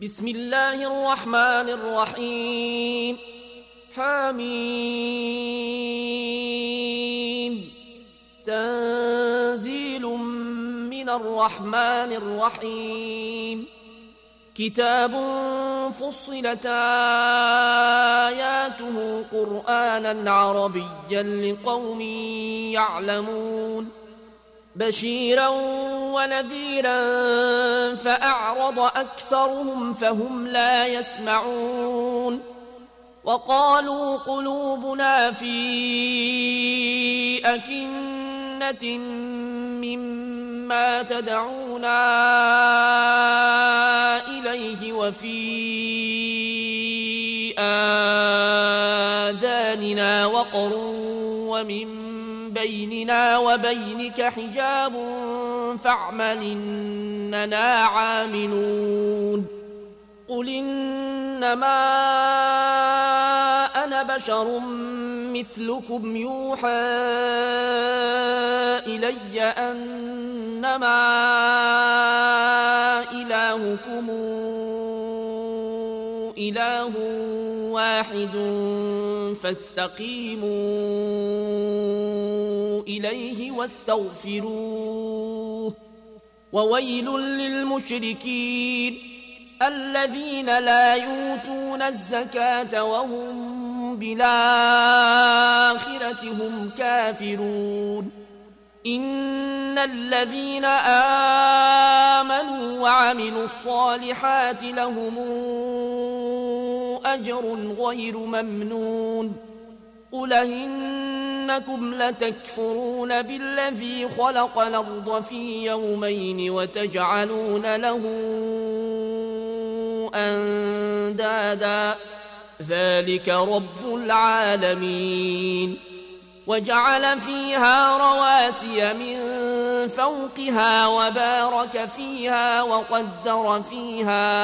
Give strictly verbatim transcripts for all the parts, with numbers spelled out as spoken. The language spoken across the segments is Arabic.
بسم الله الرحمن الرحيم. حميم. تنزيل من الرحمن الرحيم. كتاب فصلت آياته قرآنا عربيا لقوم يعلمون بشيرا ونذيرا فأعرض أكثرهم فهم لا يسمعون وقالوا قلوبنا في أكنة مما تدعونا إليه وفي آذاننا وقر ومن بيننا وبينك حجاب فاعمل إننا عاملون قل إنما أنا بشر مثلكم يوحى إلي أنما إلهكم إله واحد فاستقيموا إليه واستغفروه وويل للمشركين الذين لا يؤتون الزكاة وهم بالآخرة هم كافرون إن الذين آمنوا وعملوا الصالحات لهم أجر غير ممنون قل إنكم لتكفرون بالذي خلق الأرض في يومين وتجعلون له أندادا ذلك رب العالمين وجعل فيها رواسي من فوقها وبارك فيها وقدر فيها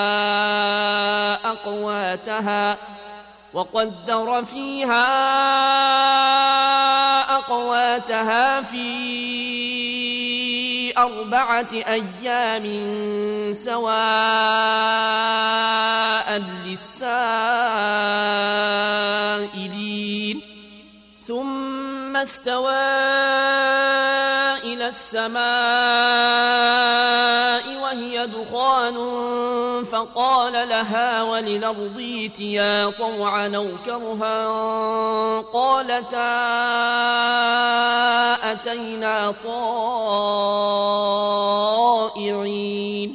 أقواتها وقدر فيها أقواتها في أربعة أيام سواء للسائلين ثم استوى إلى السماء وهي دخان فقال لها وللأرض ائتيا طوعا أو كرها قالتا أتينا طائعين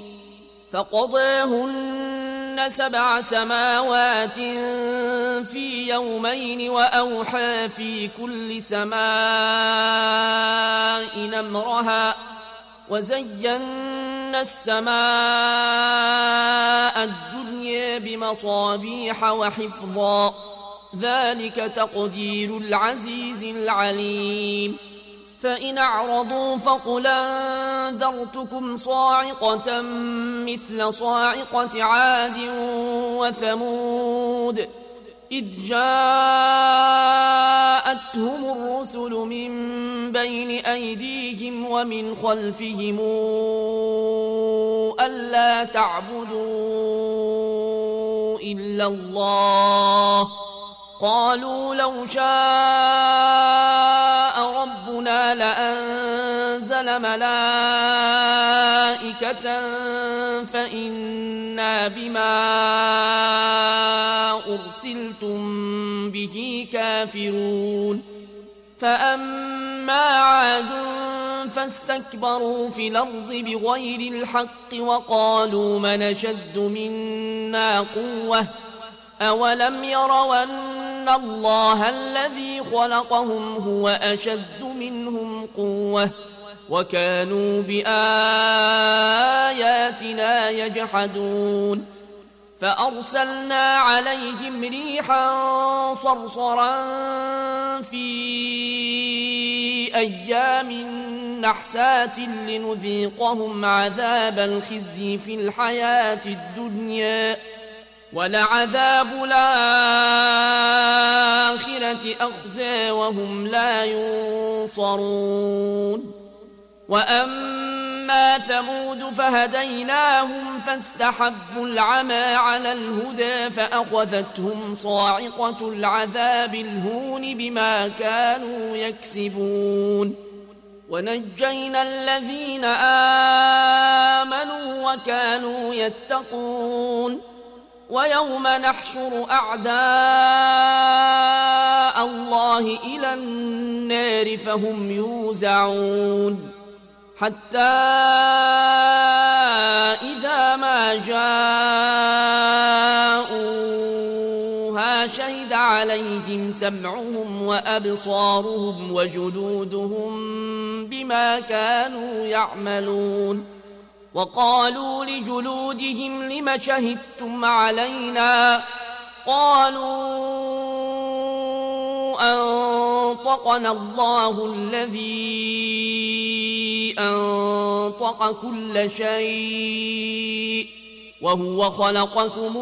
فقضاهن سبع سماوات في يومين وأوحى في كل سماء أمرها وزينا السماء الدنيا بمصابيح وحفظا ذلك تقدير العزيز العليم فإن أعرضوا فقل أنذرتكم صاعقة مثل صاعقة عاد وثمود إذ جاءتهم الرسل من بين أيديهم ومن خلفهم ألا تعبدوا إلا الله قالوا لو شاء ربنا لأنزل ملائكة فإنا بما أرسلتم به كافرون فأما عاد فاستكبروا في الأرض بغير الحق وقالوا من أشد منا قوة أولم يروا أن الله الذي خلقهم هو أشد منهم قوة وكانوا بآياتنا يجحدون فأرسلنا عليهم ريحا صرصرا في أيام نحسات لنذيقهم عذاب الخزي في الحياة الدنيا ولعذاب الآخرة أخزى وهم لا ينصرون وأما أما ثمود فهديناهم فاستحبوا العمى على الهدى فأخذتهم صاعقة العذاب الهون بما كانوا يكسبون ونجينا الذين آمنوا وكانوا يتقون ويوم نحشر أعداء الله إلى النار فهم يوزعون حتى إذا ما جاءوها شهد عليهم سمعهم وأبصارهم وجلودهم بما كانوا يعملون وقالوا لجلودهم لم شهدتم علينا قالوا أنطقنا الله الذي أنطق كل شيء وهو خلقكم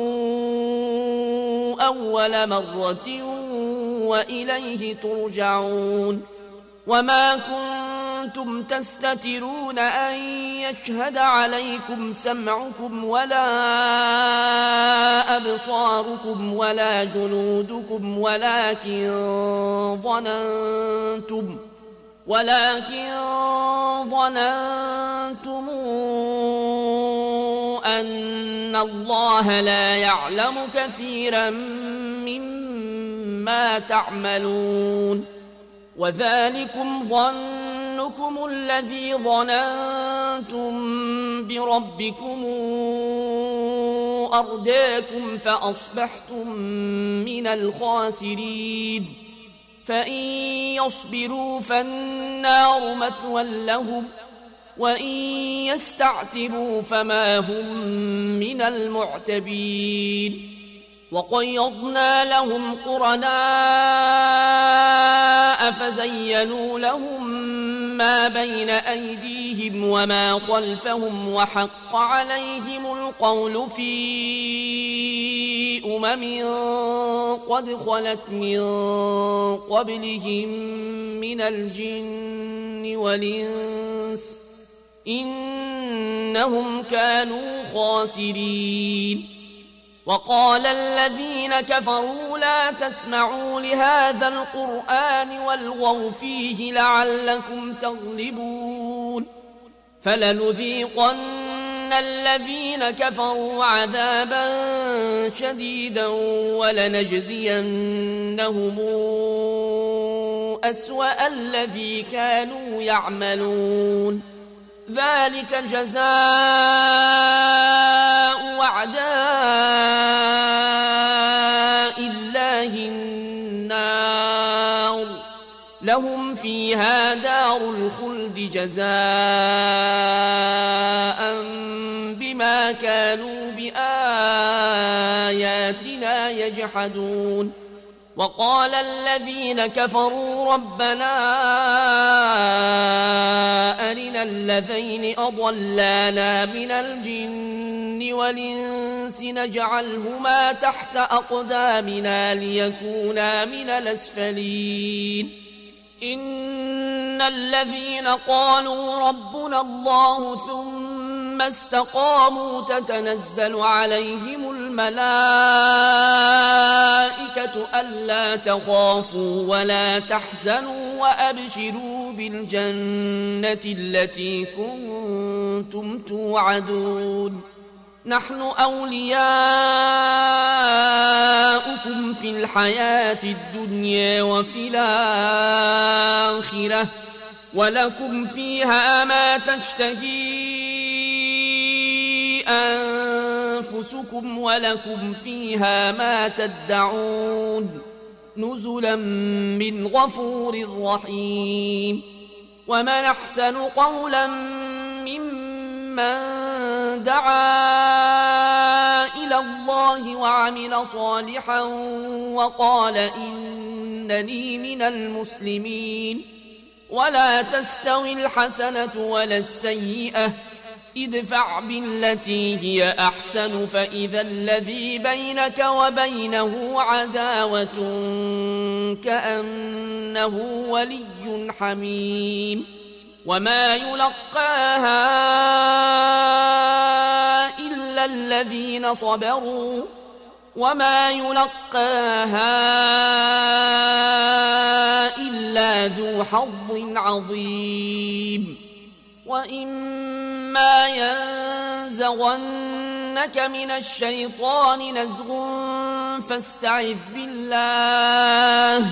أول مرة وإليه ترجعون وما كنتم تستترون أن يشهد عليكم سمعكم ولا أبصاركم ولا جلودكم ولكن ظننتم ولكن ظننتم أن الله لا يعلم كثيرا مما تعملون وذلكم ظنكم الذي ظننتم بربكم أرداكم فأصبحتم من الخاسرين فإن يصبروا فالنار مثوى لهم وإن يستعتبوا فما هم من المعتبين وقيضنا لهم قرناء فزينوا لهم ما بين أيديهم وما خلفهم وحق عليهم القول في أمم قد خلت من قبلهم من الجن والإنس إنهم كانوا خاسرين وقال الذين كفروا لا تسمعوا لهذا القرآن والغوا فيه لعلكم تغلبون فلنذيقن الذين كفروا عذابا شديدا ولنجزينهم أسوأ الذي كانوا يعملون ذلك جزاء أعداء الله النار لهم فيها دار الخلد جزاء بما كانوا بآياتنا يجحدون وقال الذين كفروا ربنا أرنا الذين أضلانا من الجن والإنس نجعلهما تحت أقدامنا ليكونا من الأسفلين إن الذين قالوا ربنا الله ثم استقاموا تتنزل عليهم الملائكة ألا تخافوا ولا تحزنوا وأبشروا بالجنة التي كنتم توعدون نحن أولياؤكم في الحياة الدنيا وفي الآخرة ولكم فيها ما تشتهي أنفسكم ولكم فيها ما تدعون نزلا من غفور رحيم ومن أحسن قولا ممن دعا إلى الله وعمل صالحا وقال إنني من المسلمين ولا تستوي الحسنة ولا السيئة ادفع بالتي هي أحسن فإذا الذي بينك وبينه عداوة كأنه ولي حميم وما يلقاها إلا الذين صبروا وما يلقاها إلا ذو حظ عظيم وإما ينزغنك من الشيطان نزغ فاستعذ بالله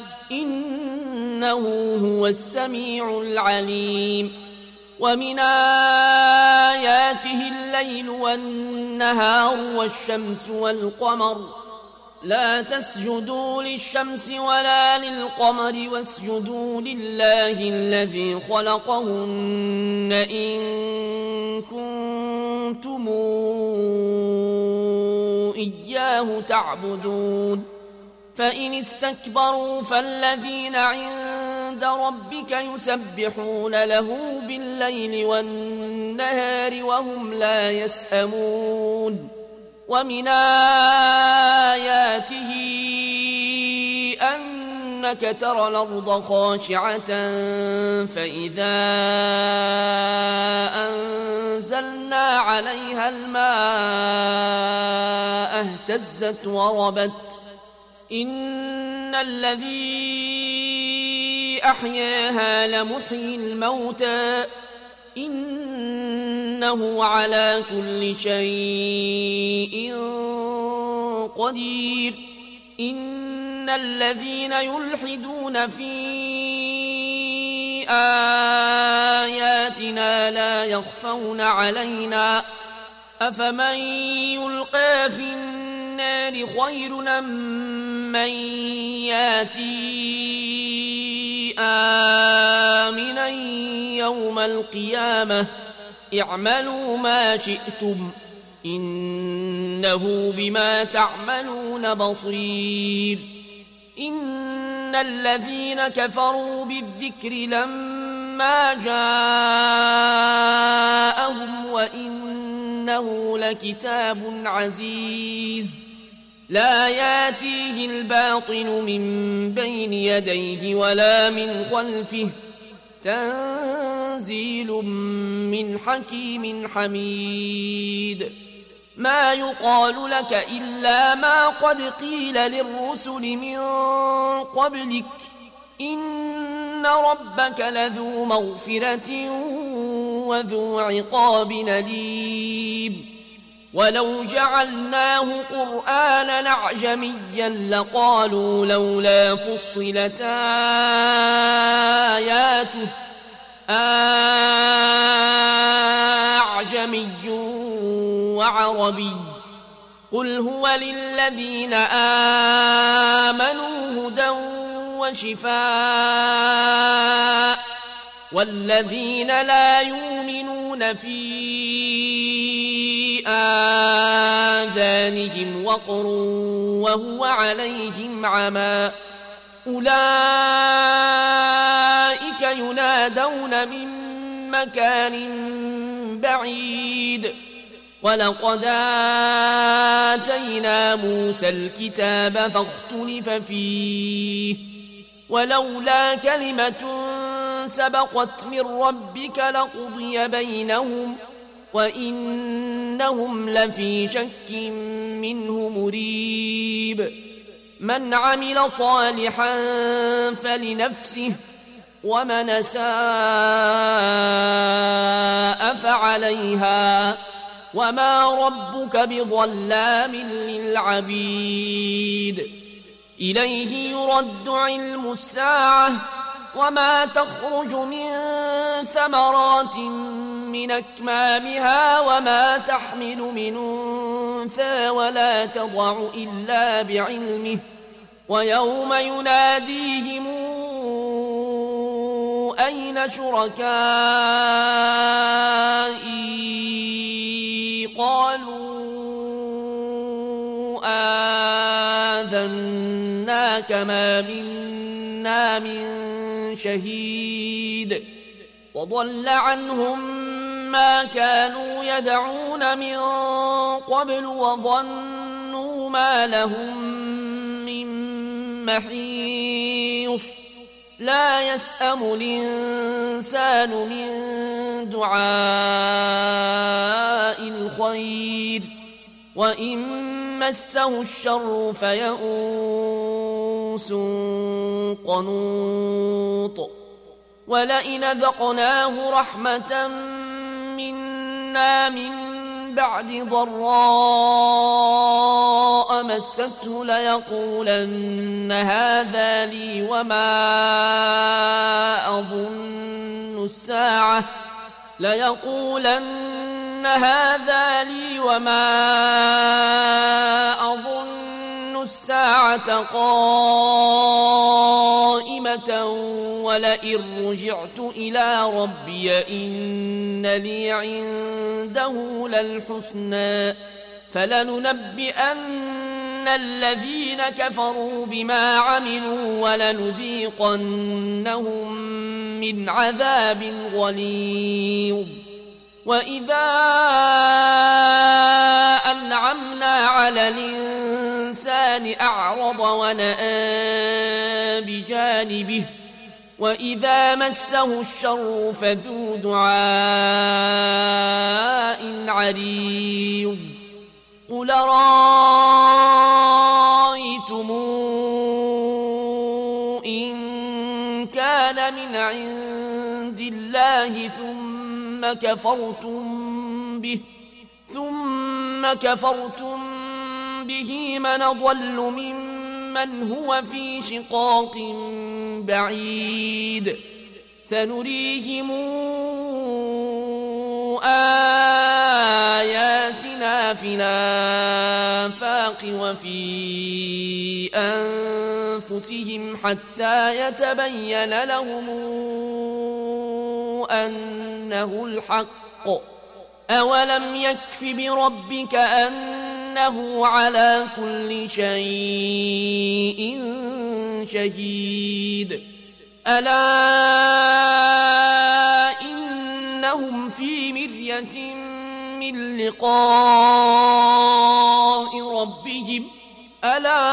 إنه هو السميع العليم ومن آياته الليل والنهار والشمس والقمر لا تسجدوا للشمس ولا للقمر واسجدوا لله الذي خلقهن إن كنتم إياه تعبدون فإن استكبروا فالذين عند ربك يسبحون له بالليل والنهار وهم لا يسأمون ومن آياته أنك ترى الأرض خاشعة فإذا أنزلنا عليها الماء اهتزت وربت إن الذي أحياها لمحيي الموتى إنه على كل شيء قدير إن الذين يلحدون في آياتنا لا يخفون علينا أفمن يلقى في النار خير أم من ياتي آمنا يوم القيامة اعملوا ما شئتم إنه بما تعملون بصير إن الذين كفروا بالذكر لما جاءهم وإنه لكتاب عزيز لا ياتيه الباطل من بين يديه ولا من خلفه تنزيل من حكيم حميد ما يقال لك إلا ما قد قيل للرسل من قبلك إن ربك لذو مغفرة وذو عقاب أليم ولو جعلناه قرآنا أعجميا لقالوا لولا فصلت آياته أعجمي وعربي قل هو للذين آمنوا هدى وشفاء والذين لا يؤمنون في آذانهم وقر وهو عليهم عمى أولئك ينادون من مكان بعيد ولقد آتينا موسى الكتاب فاختلف فيه ولولا كلمة سبقت من ربك لقضي بينهم وإنهم لفي شك منه مريب من عمل صالحا فلنفسه ومن أساء فعليها وما ربك بظلام للعبيد إليه يرد علم الساعة وما تخرج من ثمرات من أكمامها وما تحمل من أنثى ولا تضع إلا بعلمه ويوم يناديهم أين شركائي قالوا آذناك ما منا من شهيد وضل عنهم ما كانوا يدعون من قبل وظنوا ما لهم من محيص لا يسأم الإنسان من دعاء الخير وإن مسه الشر فيئوس قنوط ولئن ذقناه رحمة منا من بعد ضراء مسته ليقولن هذا لي وما أظن الساعة ليقولن هذا لي وما أظن الساعة قائمة ولئن رجعت إلى ربي إن لي عنده للحسنى فلننبئن الذين كفروا بما عملوا ولنذيقنهم من عذاب غليظ وإذا أنعمنا على الإنسان أعرض ونأى بجانبه وإذا مسه الشر فذو دعاء عريض قل رأيتم إن كان من عند الله ثم كفرتم به ثم كفرتم به من ضل ممن هو في شقاق بعيد سنريهم آياتنا في الآفاق وفي أنفسهم حتى يتبين لهم أنه الحق أولم يكف بربك أنه على كل شيء شهيد ألا إنهم في مرية من لقاء ربهم ألا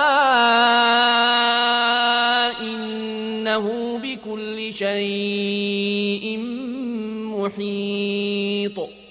إنه بكل شيء محيط